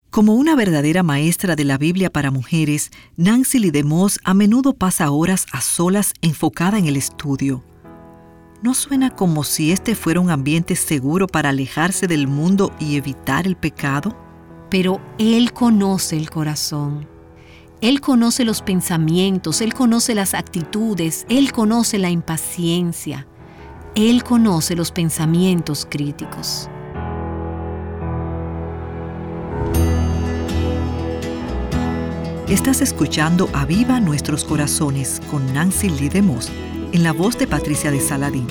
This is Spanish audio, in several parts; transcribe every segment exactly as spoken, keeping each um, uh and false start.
Como una verdadera maestra de la Biblia para mujeres, Nancy Lee DeMoss a menudo pasa horas a solas enfocada en el estudio. ¿No suena como si este fuera un ambiente seguro para alejarse del mundo y evitar el pecado? Pero Él conoce el corazón. Él conoce los pensamientos, Él conoce las actitudes, Él conoce la impaciencia. Él conoce los pensamientos críticos. Estás escuchando Aviva Nuestros Corazones con Nancy Lee DeMoss, en la voz de Patricia de Saladín.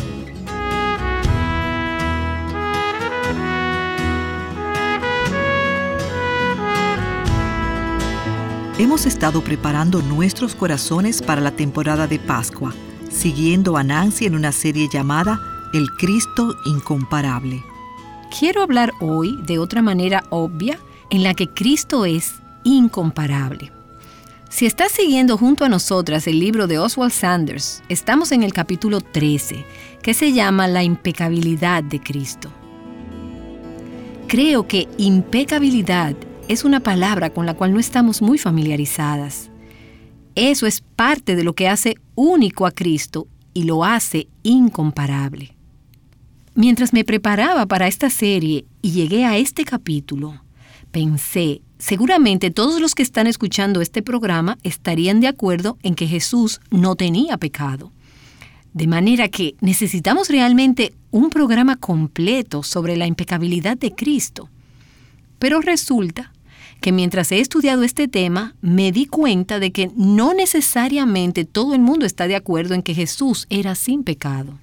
Hemos estado preparando nuestros corazones para la temporada de Pascua, siguiendo a Nancy en una serie llamada El Cristo Incomparable. Quiero hablar hoy de otra manera obvia en la que Cristo es incomparable. Si estás siguiendo junto a nosotras el libro de Oswald Sanders, estamos en el capítulo trece, que se llama La impecabilidad de Cristo. Creo que impecabilidad es una palabra con la cual no estamos muy familiarizadas. Eso es parte de lo que hace único a Cristo y lo hace incomparable. Mientras me preparaba para esta serie y llegué a este capítulo, pensé, seguramente todos los que están escuchando este programa estarían de acuerdo en que Jesús no tenía pecado. De manera que necesitamos realmente un programa completo sobre la impecabilidad de Cristo. Pero resulta que mientras he estudiado este tema, me di cuenta de que no necesariamente todo el mundo está de acuerdo en que Jesús era sin pecado.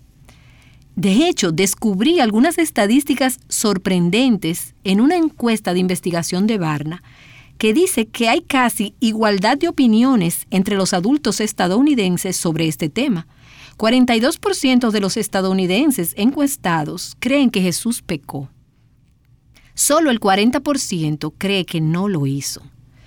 De hecho, descubrí algunas estadísticas sorprendentes en una encuesta de investigación de Barna que dice que hay casi igualdad de opiniones entre los adultos estadounidenses sobre este tema. cuarenta y dos por ciento de los estadounidenses encuestados creen que Jesús pecó. Solo el cuarenta por ciento cree que no lo hizo.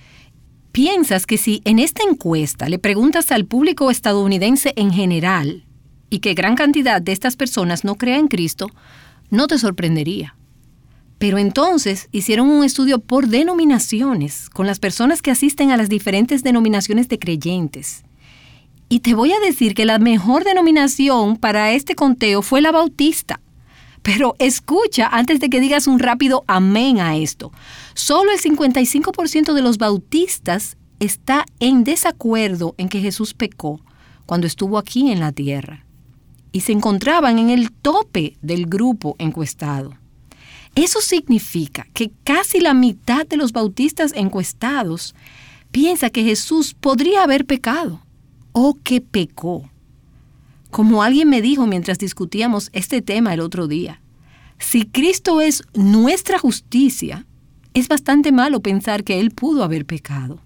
¿Piensas que si en esta encuesta le preguntas al público estadounidense en general y que gran cantidad de estas personas no creen en Cristo, no te sorprendería? Pero entonces hicieron un estudio por denominaciones con las personas que asisten a las diferentes denominaciones de creyentes. Y te voy a decir que la mejor denominación para este conteo fue la bautista. Pero escucha antes de que digas un rápido amén a esto. Solo el cincuenta y cinco por ciento de los bautistas está en desacuerdo en que Jesús pecó cuando estuvo aquí en la tierra. Y se encontraban en el tope del grupo encuestado. Eso significa que casi la mitad de los bautistas encuestados piensa que Jesús podría haber pecado o que pecó. Como alguien me dijo mientras discutíamos este tema el otro día, si Cristo es nuestra justicia, es bastante malo pensar que Él pudo haber pecado.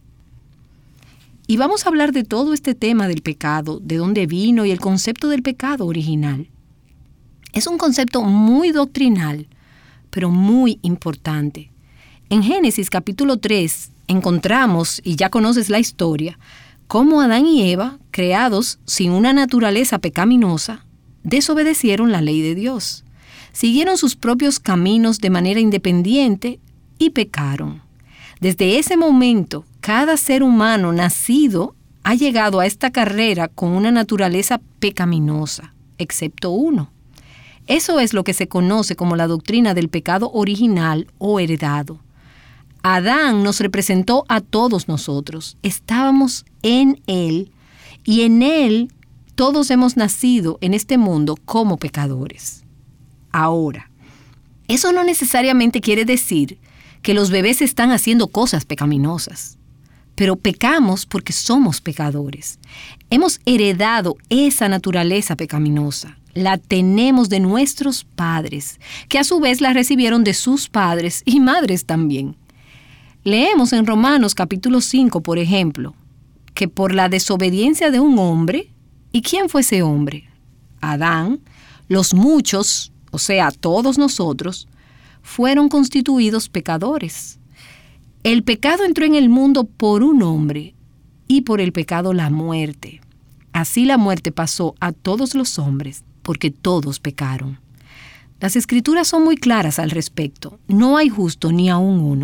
Y vamos a hablar de todo este tema del pecado, de dónde vino y el concepto del pecado original. Es un concepto muy doctrinal, pero muy importante. En Génesis capítulo tres encontramos, y ya conoces la historia, cómo Adán y Eva, creados sin una naturaleza pecaminosa, desobedecieron la ley de Dios. Siguieron sus propios caminos de manera independiente y pecaron. Desde ese momento, cada ser humano nacido ha llegado a esta carrera con una naturaleza pecaminosa, excepto uno. Eso es lo que se conoce como la doctrina del pecado original o heredado. Adán nos representó a todos nosotros. Estábamos en Él y en Él todos hemos nacido en este mundo como pecadores. Ahora, eso no necesariamente quiere decir que los bebés están haciendo cosas pecaminosas, pero pecamos porque somos pecadores. Hemos heredado esa naturaleza pecaminosa. La tenemos de nuestros padres, que a su vez la recibieron de sus padres y madres también. Leemos en Romanos capítulo cinco, por ejemplo, que por la desobediencia de un hombre, ¿y quién fue ese hombre? Adán, los muchos, o sea, todos nosotros, fueron constituidos pecadores. El pecado entró en el mundo por un hombre y por el pecado la muerte. Así la muerte pasó a todos los hombres porque todos pecaron. Las Escrituras son muy claras al respecto. No hay justo ni aun uno.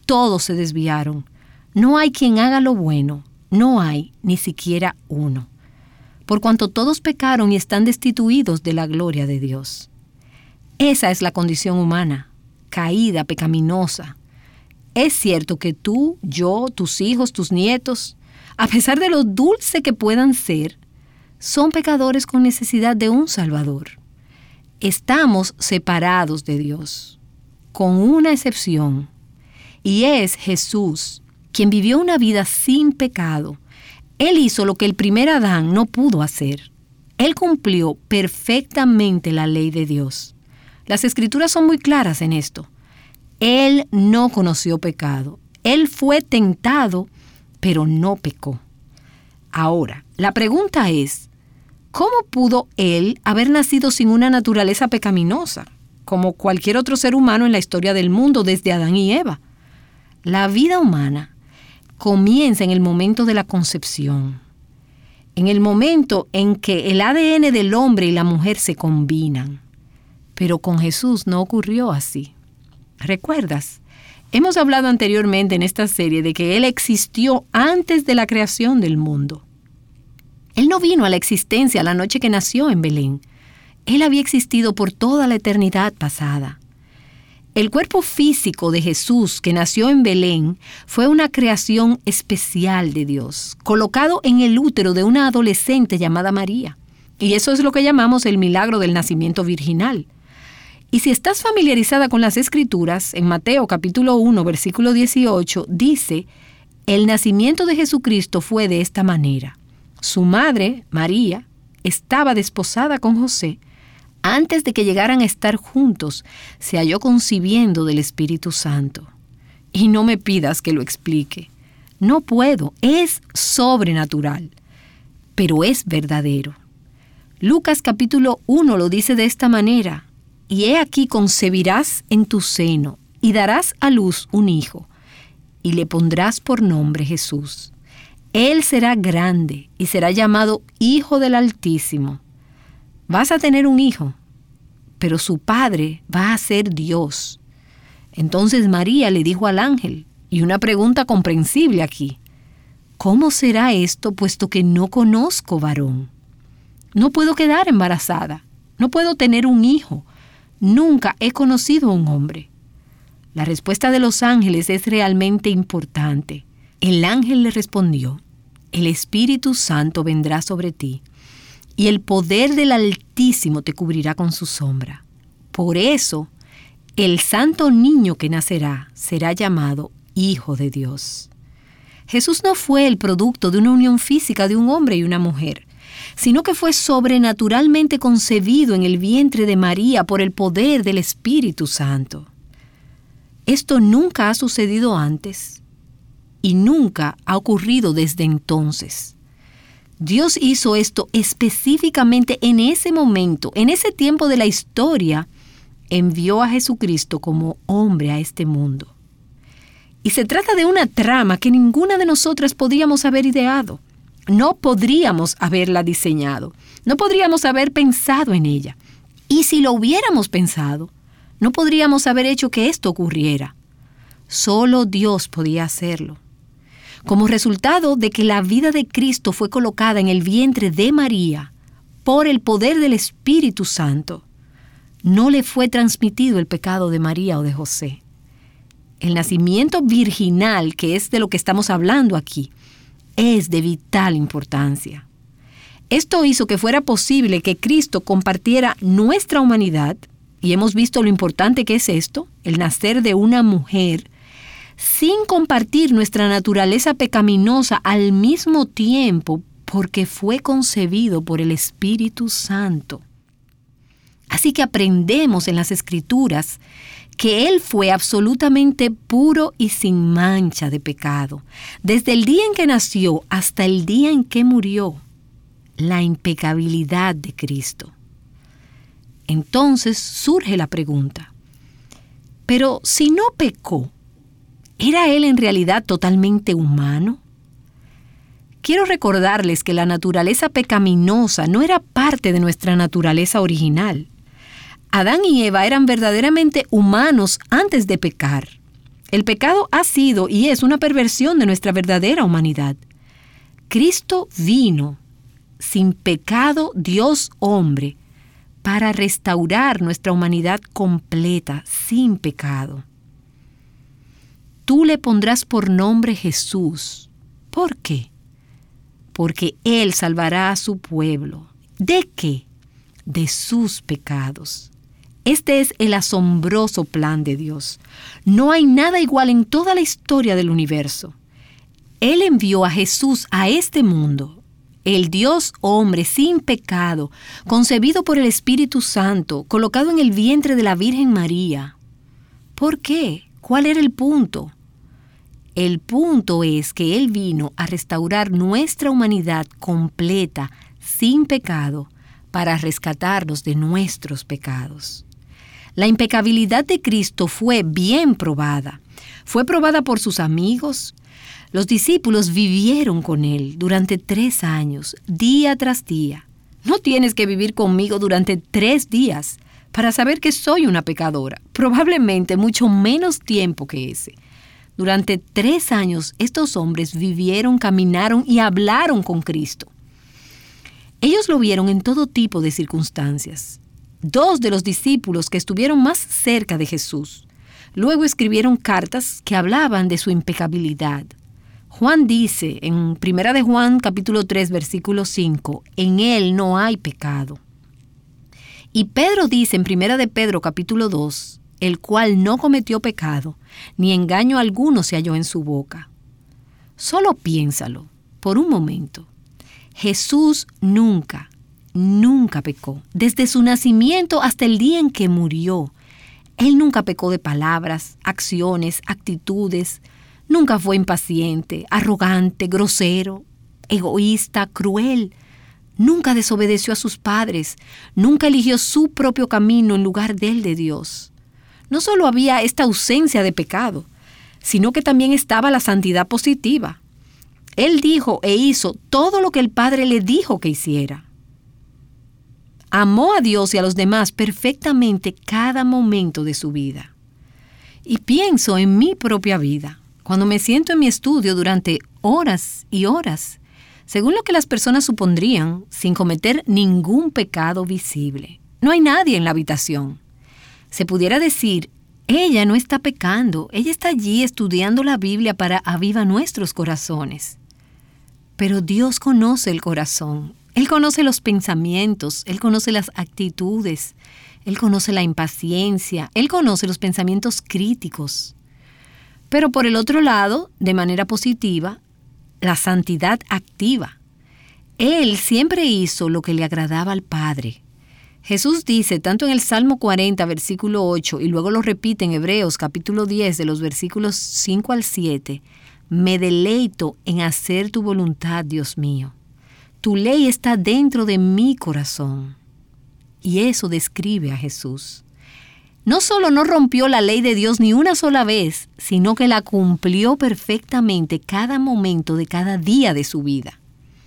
todos se desviaron. No hay quien haga lo bueno, no hay ni siquiera uno. Por cuanto todos pecaron y están destituidos de la gloria de Dios. Esa es la condición humana, caída, pecaminosa. Es cierto que tú, yo, tus hijos, tus nietos, a pesar de lo dulce que puedan ser, son pecadores con necesidad de un Salvador. Estamos separados de Dios, con una excepción, y es Jesús, quien vivió una vida sin pecado. Él hizo lo que el primer Adán no pudo hacer. Él cumplió perfectamente la ley de Dios. Las Escrituras son muy claras en esto. Él no conoció pecado. Él fue tentado, pero no pecó. Ahora, la pregunta es, ¿cómo pudo él haber nacido sin una naturaleza pecaminosa, como cualquier otro ser humano en la historia del mundo desde Adán y Eva? La vida humana comienza en el momento de la concepción, en el momento en que el A D N del hombre y la mujer se combinan. Pero con Jesús no ocurrió así. ¿Recuerdas? Hemos hablado anteriormente en esta serie de que Él existió antes de la creación del mundo. Él no vino a la existencia la noche que nació en Belén. Él había existido por toda la eternidad pasada. El cuerpo físico de Jesús que nació en Belén fue una creación especial de Dios, colocado en el útero de una adolescente llamada María. Y eso es lo que llamamos el milagro del nacimiento virginal. Y si estás familiarizada con las Escrituras, en Mateo capítulo uno, versículo dieciocho, dice, el nacimiento de Jesucristo fue de esta manera. Su madre, María, estaba desposada con José. Antes de que llegaran a estar juntos, se halló concibiendo del Espíritu Santo. Y no me pidas que lo explique. No puedo, es sobrenatural, pero es verdadero. Lucas capítulo uno lo dice de esta manera. Y he aquí concebirás en tu seno, y darás a luz un hijo, y le pondrás por nombre Jesús. Él será grande, y será llamado Hijo del Altísimo. Vas a tener un hijo, pero su padre va a ser Dios. Entonces María le dijo al ángel, y una pregunta comprensible aquí, ¿cómo será esto puesto que no conozco varón? No puedo quedar embarazada, no puedo tener un hijo, nunca he conocido a un hombre. La respuesta de los ángeles es realmente importante. El ángel le respondió, el Espíritu Santo vendrá sobre ti, y el poder del Altísimo te cubrirá con su sombra. Por eso, el santo niño que nacerá será llamado Hijo de Dios. Jesús no fue el producto de una unión física de un hombre y una mujer, sino que fue sobrenaturalmente concebido en el vientre de María por el poder del Espíritu Santo. Esto nunca ha sucedido antes y nunca ha ocurrido desde entonces. Dios hizo esto específicamente en ese momento, en ese tiempo de la historia, envió a Jesucristo como hombre a este mundo. Y se trata de una trama que ninguna de nosotras podríamos haber ideado. No podríamos haberla diseñado. No podríamos haber pensado en ella. Y si lo hubiéramos pensado, no podríamos haber hecho que esto ocurriera. Solo Dios podía hacerlo. Como resultado de que la vida de Cristo fue colocada en el vientre de María por el poder del Espíritu Santo, no le fue transmitido el pecado de María o de José. El nacimiento virginal, que es de lo que estamos hablando aquí, es de vital importancia. Esto hizo que fuera posible que Cristo compartiera nuestra humanidad, y hemos visto lo importante que es esto, el nacer de una mujer, sin compartir nuestra naturaleza pecaminosa al mismo tiempo, porque fue concebido por el Espíritu Santo. Así que aprendemos en las Escrituras que Él fue absolutamente puro y sin mancha de pecado, desde el día en que nació hasta el día en que murió, la impecabilidad de Cristo. Entonces surge la pregunta, pero si no pecó, ¿era Él en realidad totalmente humano? Quiero recordarles que la naturaleza pecaminosa no era parte de nuestra naturaleza original. Adán y Eva eran verdaderamente humanos antes de pecar. El pecado ha sido y es una perversión de nuestra verdadera humanidad. Cristo vino sin pecado, Dios hombre, para restaurar nuestra humanidad completa, sin pecado. Tú le pondrás por nombre Jesús. ¿Por qué? Porque Él salvará a su pueblo. ¿De qué? De sus pecados. Este es el asombroso plan de Dios. No hay nada igual en toda la historia del universo. Él envió a Jesús a este mundo, el Dios hombre sin pecado, concebido por el Espíritu Santo, colocado en el vientre de la Virgen María. ¿Por qué? ¿Cuál era el punto? El punto es que Él vino a restaurar nuestra humanidad completa, sin pecado, para rescatarnos de nuestros pecados. La impecabilidad de Cristo fue bien probada. Fue probada por sus amigos. Los discípulos vivieron con Él durante tres años, día tras día. No tienes que vivir conmigo durante tres días para saber que soy una pecadora. Probablemente mucho menos tiempo que ese. Durante tres años estos hombres vivieron, caminaron y hablaron con Cristo. Ellos lo vieron en todo tipo de circunstancias. Dos de los discípulos que estuvieron más cerca de Jesús luego escribieron cartas que hablaban de su impecabilidad. Juan dice en Primera de Juan capítulo tres versículo cinco, en Él no hay pecado. Y Pedro dice en Primera de Pedro capítulo dos, el cual no cometió pecado, ni engaño alguno se halló en su boca. Solo piénsalo por un momento. Jesús nunca, nunca pecó. Desde su nacimiento hasta el día en que murió, Él nunca pecó de palabras, acciones, actitudes. Nunca fue impaciente, arrogante, grosero, egoísta, cruel. Nunca desobedeció a sus padres. Nunca eligió su propio camino en lugar del de Dios. No solo había esta ausencia de pecado, sino que también estaba la santidad positiva. Él dijo e hizo todo lo que el Padre le dijo que hiciera. Amó a Dios y a los demás perfectamente cada momento de su vida. Y pienso en mi propia vida, cuando me siento en mi estudio durante horas y horas, según lo que las personas supondrían, sin cometer ningún pecado visible. No hay nadie en la habitación. Se pudiera decir, ella no está pecando, ella está allí estudiando la Biblia para avivar nuestros corazones. Pero Dios conoce el corazón, Él conoce los pensamientos, Él conoce las actitudes, Él conoce la impaciencia, Él conoce los pensamientos críticos. Pero por el otro lado, de manera positiva, la santidad activa. Él siempre hizo lo que le agradaba al Padre. Jesús dice, tanto en el Salmo cuarenta, versículo ocho, y luego lo repite en Hebreos, capítulo diez, de los versículos cinco al siete, me deleito en hacer tu voluntad, Dios mío. Tu ley está dentro de mi corazón. Y eso describe a Jesús. No solo no rompió la ley de Dios ni una sola vez, sino que la cumplió perfectamente cada momento de cada día de su vida.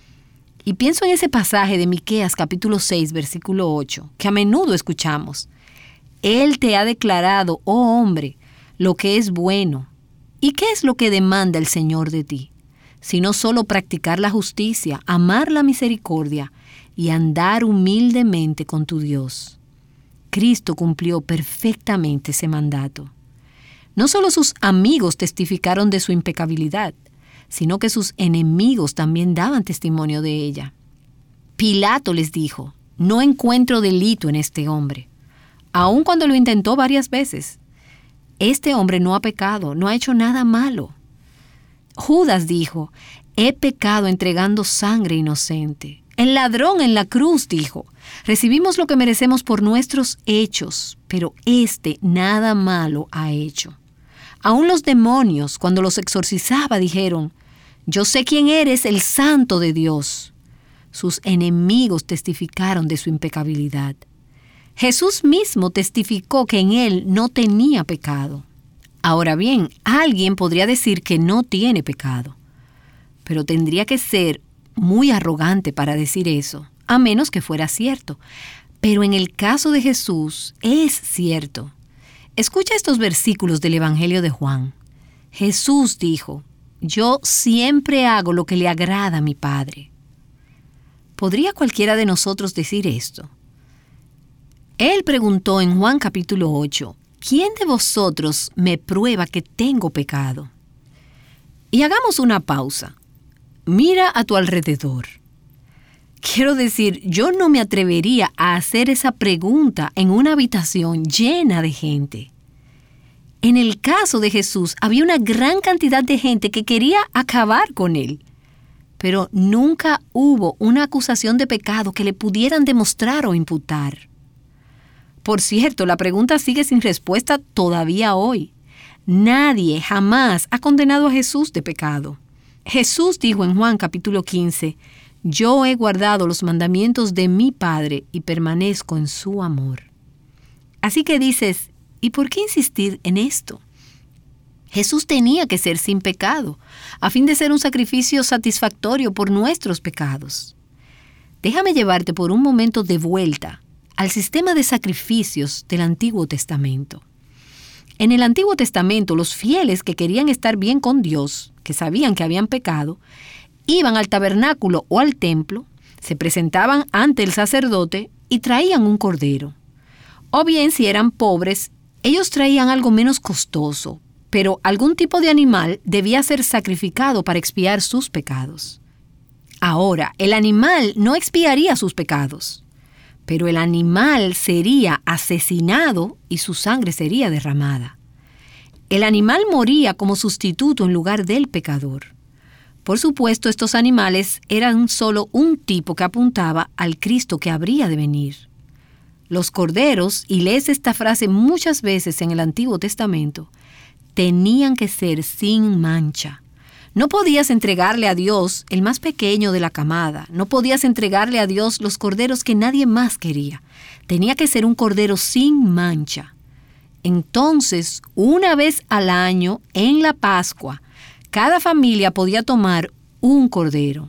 Y pienso en ese pasaje de Miqueas capítulo seis, versículo ocho, que a menudo escuchamos. Él te ha declarado, oh hombre, lo que es bueno. ¿Y qué es lo que demanda el Señor de ti? Sino solo practicar la justicia, amar la misericordia y andar humildemente con tu Dios. Cristo cumplió perfectamente ese mandato. No solo sus amigos testificaron de su impecabilidad, sino que sus enemigos también daban testimonio de ella. Pilato les dijo, no encuentro delito en este hombre, aun cuando lo intentó varias veces. Este hombre no ha pecado, no ha hecho nada malo. Judas dijo, he pecado entregando sangre inocente. El ladrón en la cruz dijo, recibimos lo que merecemos por nuestros hechos, pero este nada malo ha hecho. Aún los demonios, cuando los exorcizaba, dijeron, yo sé quién eres, el Santo de Dios. Sus enemigos testificaron de su impecabilidad. Jesús mismo testificó que en él no tenía pecado. Ahora bien, alguien podría decir que no tiene pecado, pero tendría que ser muy arrogante para decir eso, a menos que fuera cierto. Pero en el caso de Jesús es cierto. Escucha estos versículos del Evangelio de Juan. Jesús dijo, yo siempre hago lo que le agrada a mi Padre. ¿Podría cualquiera de nosotros decir esto? Él preguntó en Juan capítulo ocho, ¿quién de vosotros me prueba que tengo pecado? Y hagamos una pausa. Mira a tu alrededor. Quiero decir, yo no me atrevería a hacer esa pregunta en una habitación llena de gente. En el caso de Jesús, había una gran cantidad de gente que quería acabar con él. Pero nunca hubo una acusación de pecado que le pudieran demostrar o imputar. Por cierto, la pregunta sigue sin respuesta todavía hoy. Nadie jamás ha condenado a Jesús de pecado. Jesús dijo en Juan capítulo quince, yo he guardado los mandamientos de mi Padre y permanezco en su amor. Así que dices, ¿y por qué insistir en esto? Jesús tenía que ser sin pecado, a fin de ser un sacrificio satisfactorio por nuestros pecados. Déjame llevarte por un momento de vuelta al sistema de sacrificios del Antiguo Testamento. En el Antiguo Testamento, los fieles que querían estar bien con Dios, que sabían que habían pecado, iban al tabernáculo o al templo, se presentaban ante el sacerdote y traían un cordero. O bien, si eran pobres, ellos traían algo menos costoso, pero algún tipo de animal debía ser sacrificado para expiar sus pecados. Ahora, el animal no expiaría sus pecados, pero el animal sería asesinado y su sangre sería derramada. El animal moría como sustituto en lugar del pecador. Por supuesto, estos animales eran solo un tipo que apuntaba al Cristo que habría de venir. Los corderos, y lees esta frase muchas veces en el Antiguo Testamento, tenían que ser sin mancha. No podías entregarle a Dios el más pequeño de la camada. No podías entregarle a Dios los corderos que nadie más quería. Tenía que ser un cordero sin mancha. Entonces, una vez al año, en la Pascua, cada familia podía tomar un cordero.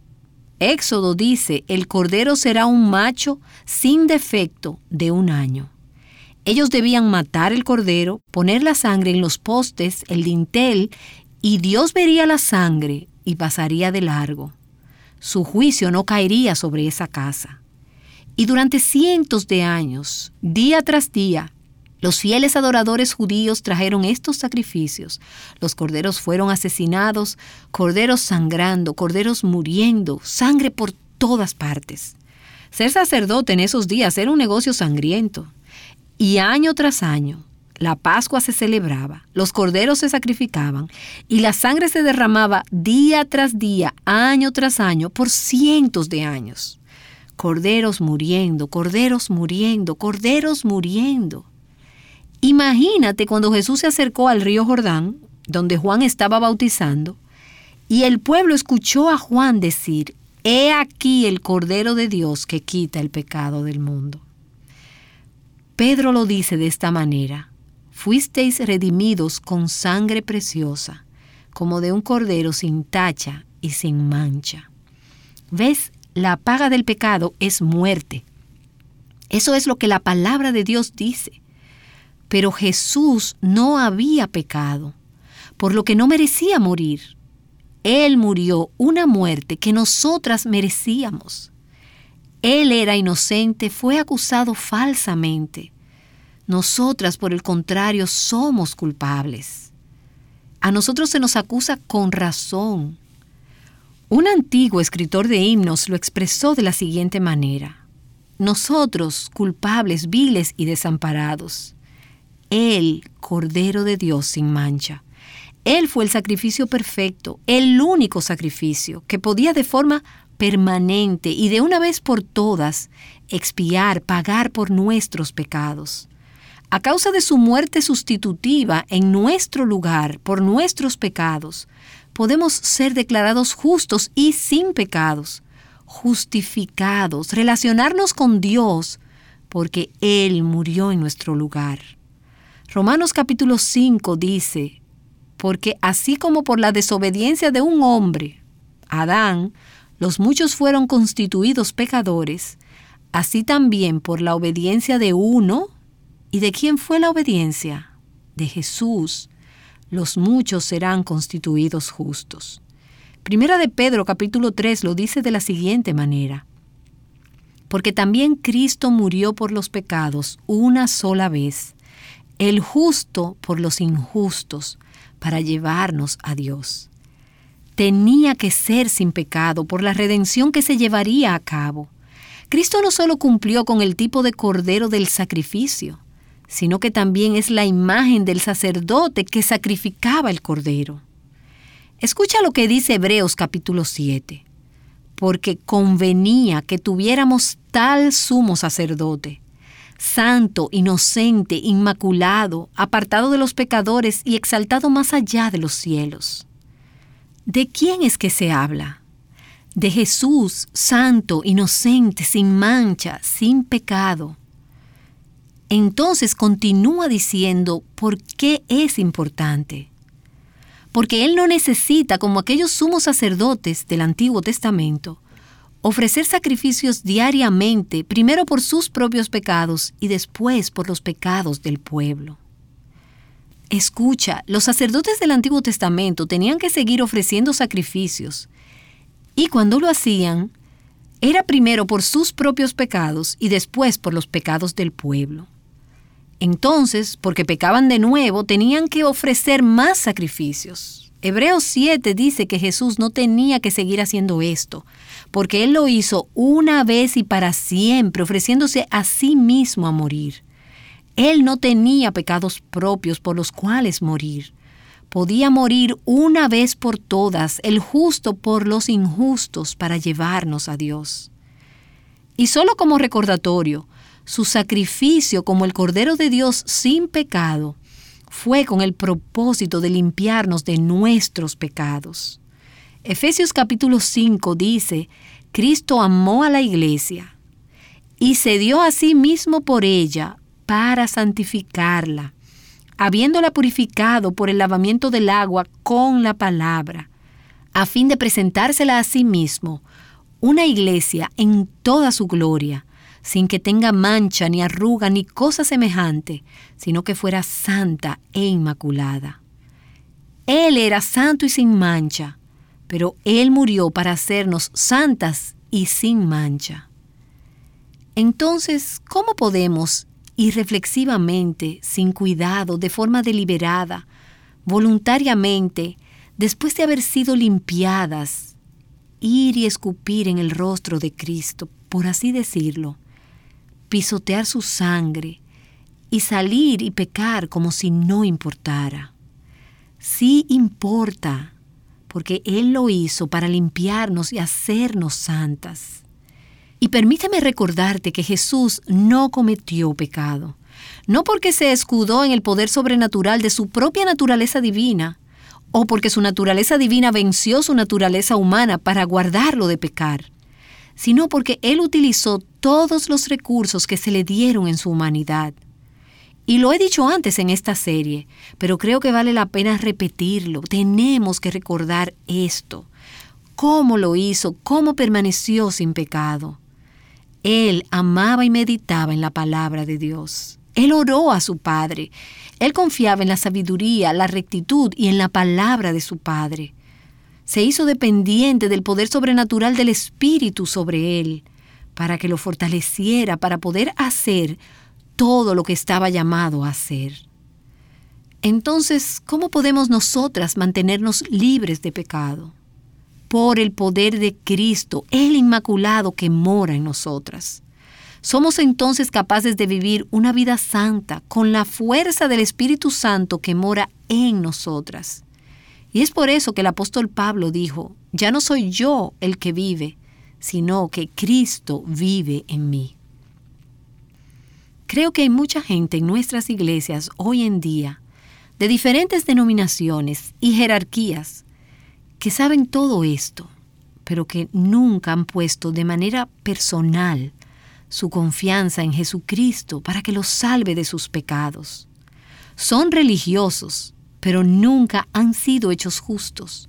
Éxodo dice, el cordero será un macho sin defecto de un año. Ellos debían matar el cordero, poner la sangre en los postes, el dintel, y Dios vería la sangre y pasaría de largo. Su juicio no caería sobre esa casa. Y durante cientos de años, día tras día, los fieles adoradores judíos trajeron estos sacrificios. Los corderos fueron asesinados, corderos sangrando, corderos muriendo, sangre por todas partes. Ser sacerdote en esos días era un negocio sangriento. Y año tras año, la Pascua se celebraba, los corderos se sacrificaban y la sangre se derramaba día tras día, año tras año, por cientos de años. Corderos muriendo, corderos muriendo, corderos muriendo. Imagínate cuando Jesús se acercó al río Jordán, donde Juan estaba bautizando, y el pueblo escuchó a Juan decir, «He aquí el Cordero de Dios que quita el pecado del mundo». Pedro lo dice de esta manera, fuisteis redimidos con sangre preciosa, como de un cordero sin tacha y sin mancha. ¿Ves? La paga del pecado es muerte. Eso es lo que la palabra de Dios dice. Pero Jesús no había pecado, por lo que no merecía morir. Él murió una muerte que nosotras merecíamos. Él era inocente, fue acusado falsamente. Nosotras, por el contrario, somos culpables. A nosotros se nos acusa con razón. Un antiguo escritor de himnos lo expresó de la siguiente manera. Nosotros, culpables, viles y desamparados. Él, Cordero de Dios sin mancha. Él fue el sacrificio perfecto, el único sacrificio que podía de forma permanente y de una vez por todas expiar, pagar por nuestros pecados. A causa de su muerte sustitutiva en nuestro lugar por nuestros pecados, podemos ser declarados justos y sin pecados, justificados, relacionarnos con Dios, porque Él murió en nuestro lugar. Romanos capítulo cinco dice, porque así como por la desobediencia de un hombre, Adán, los muchos fueron constituidos pecadores, así también por la obediencia de uno. ¿Y de quién fue la obediencia? De Jesús. los muchos serán constituidos justos. Primera de Pedro capítulo tres lo dice de la siguiente manera: porque también Cristo murió por los pecados una sola vez, el justo por los injustos, para llevarnos a Dios. Tenía que ser sin pecado por la redención que se llevaría a cabo. Cristo no solo cumplió con el tipo de cordero del sacrificio, sino que también es la imagen del sacerdote que sacrificaba el cordero. Escucha lo que dice Hebreos capítulo siete. Porque convenía que tuviéramos tal sumo sacerdote, santo, inocente, inmaculado, apartado de los pecadores y exaltado más allá de los cielos. ¿De quién es que se habla? De Jesús, santo, inocente, sin mancha, sin pecado. Entonces continúa diciendo por qué es importante. Porque Él no necesita, como aquellos sumos sacerdotes del Antiguo Testamento, ofrecer sacrificios diariamente, primero por sus propios pecados y después por los pecados del pueblo. Escucha, los sacerdotes del Antiguo Testamento tenían que seguir ofreciendo sacrificios, y cuando lo hacían, era primero por sus propios pecados y después por los pecados del pueblo. Entonces, porque pecaban de nuevo, tenían que ofrecer más sacrificios. Hebreos siete dice que Jesús no tenía que seguir haciendo esto, porque Él lo hizo una vez y para siempre, ofreciéndose a sí mismo a morir. Él no tenía pecados propios por los cuales morir. Podía morir una vez por todas, el justo por los injustos, para llevarnos a Dios. Y solo como recordatorio, su sacrificio como el Cordero de Dios sin pecado fue con el propósito de limpiarnos de nuestros pecados. Efesios capítulo cinco dice: Cristo amó a la iglesia y se dio a sí mismo por ella para santificarla, habiéndola purificado por el lavamiento del agua con la palabra, a fin de presentársela a sí mismo, una iglesia en toda su gloria, sin que tenga mancha, ni arruga, ni cosa semejante, sino que fuera santa e inmaculada. Él era santo y sin mancha, pero Él murió para hacernos santas y sin mancha. Entonces, ¿cómo podemos, irreflexivamente, sin cuidado, de forma deliberada, voluntariamente, después de haber sido limpiadas, ir y escupir en el rostro de Cristo, por así decirlo, pisotear su sangre y salir y pecar como si no importara? Sí importa, porque Él lo hizo para limpiarnos y hacernos santas. Y permíteme recordarte que Jesús no cometió pecado, no porque se escudó en el poder sobrenatural de su propia naturaleza divina, o porque su naturaleza divina venció su naturaleza humana para guardarlo de pecar, sino porque Él utilizó todos los recursos que se le dieron en su humanidad. Y lo he dicho antes en esta serie, pero creo que vale la pena repetirlo. Tenemos que recordar esto. ¿Cómo lo hizo? ¿Cómo permaneció sin pecado? Él amaba y meditaba en la palabra de Dios. Él oró a su Padre. Él confiaba en la sabiduría, la rectitud y en la palabra de su Padre. Se hizo dependiente del poder sobrenatural del Espíritu sobre él, para que lo fortaleciera para poder hacer todo lo que estaba llamado a hacer. Entonces, ¿cómo podemos nosotras mantenernos libres de pecado? Por el poder de Cristo, el Inmaculado que mora en nosotras. Somos entonces capaces de vivir una vida santa con la fuerza del Espíritu Santo que mora en nosotras. Y es por eso que el apóstol Pablo dijo: ya no soy yo el que vive, sino que Cristo vive en mí. Creo que hay mucha gente en nuestras iglesias hoy en día, de diferentes denominaciones y jerarquías, que saben todo esto, pero que nunca han puesto de manera personal su confianza en Jesucristo para que los salve de sus pecados. Son religiosos, pero nunca han sido hechos justos.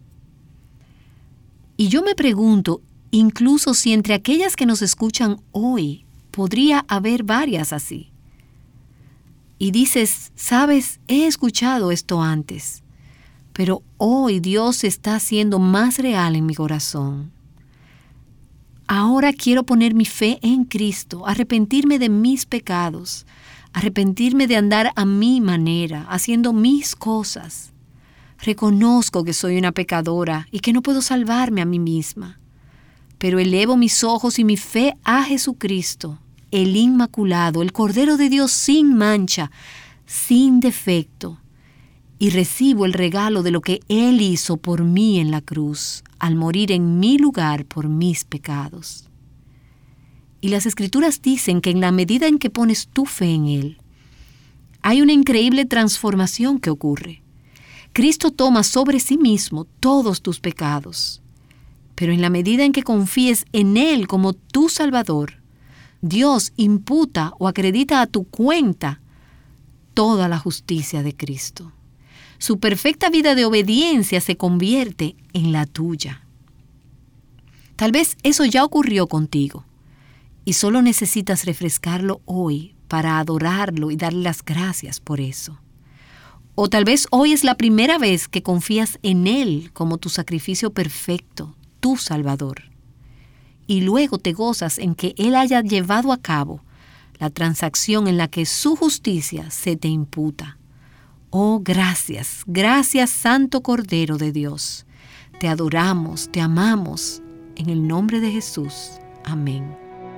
Y yo me pregunto, incluso si entre aquellas que nos escuchan hoy, podría haber varias así. Y dices, sabes, he escuchado esto antes, pero hoy Dios se está haciendo más real en mi corazón. Ahora quiero poner mi fe en Cristo, arrepentirme de mis pecados, arrepentirme de andar a mi manera, haciendo mis cosas. Reconozco que soy una pecadora y que no puedo salvarme a mí misma, pero elevo mis ojos y mi fe a Jesucristo, el Inmaculado, el Cordero de Dios sin mancha, sin defecto, y recibo el regalo de lo que Él hizo por mí en la cruz, al morir en mi lugar por mis pecados. Y las Escrituras dicen que en la medida en que pones tu fe en Él, hay una increíble transformación que ocurre. Cristo toma sobre sí mismo todos tus pecados, pero en la medida en que confíes en Él como tu Salvador, Dios imputa o acredita a tu cuenta toda la justicia de Cristo. Su perfecta vida de obediencia se convierte en la tuya. Tal vez eso ya ocurrió contigo y solo necesitas refrescarlo hoy para adorarlo y darle las gracias por eso. O tal vez hoy es la primera vez que confías en Él como tu sacrificio perfecto, tu Salvador. Y luego te gozas en que Él haya llevado a cabo la transacción en la que su justicia se te imputa. Oh, gracias, gracias Santo Cordero de Dios. Te adoramos, te amamos. En el nombre de Jesús. Amén.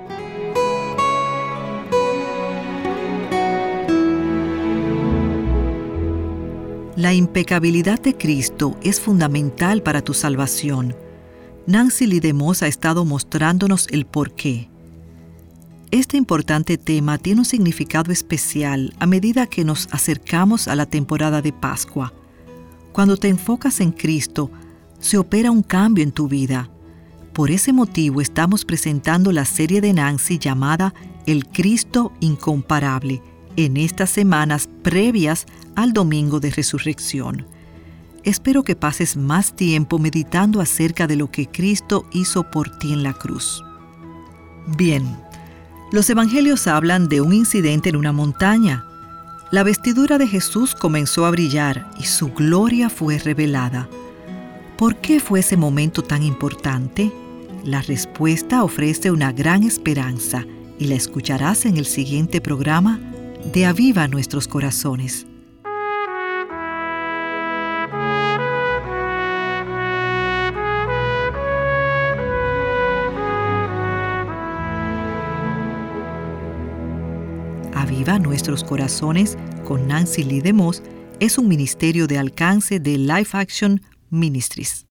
La impecabilidad de Cristo es fundamental para tu salvación. Nancy Lee DeMoss ha estado mostrándonos el porqué. Este importante tema tiene un significado especial a medida que nos acercamos a la temporada de Pascua. Cuando te enfocas en Cristo, se opera un cambio en tu vida. Por ese motivo estamos presentando la serie de Nancy llamada El Cristo Incomparable en estas semanas previas al Domingo de Resurrección. Espero que pases más tiempo meditando acerca de lo que Cristo hizo por ti en la cruz. Bien. Los evangelios hablan de un incidente en una montaña. La vestidura de Jesús comenzó a brillar y su gloria fue revelada. ¿Por qué fue ese momento tan importante? La respuesta ofrece una gran esperanza y la escucharás en el siguiente programa de Aviva Nuestros Corazones. Aviva Nuestros Corazones con Nancy Lee DeMoss es un ministerio de alcance de Life Action Ministries.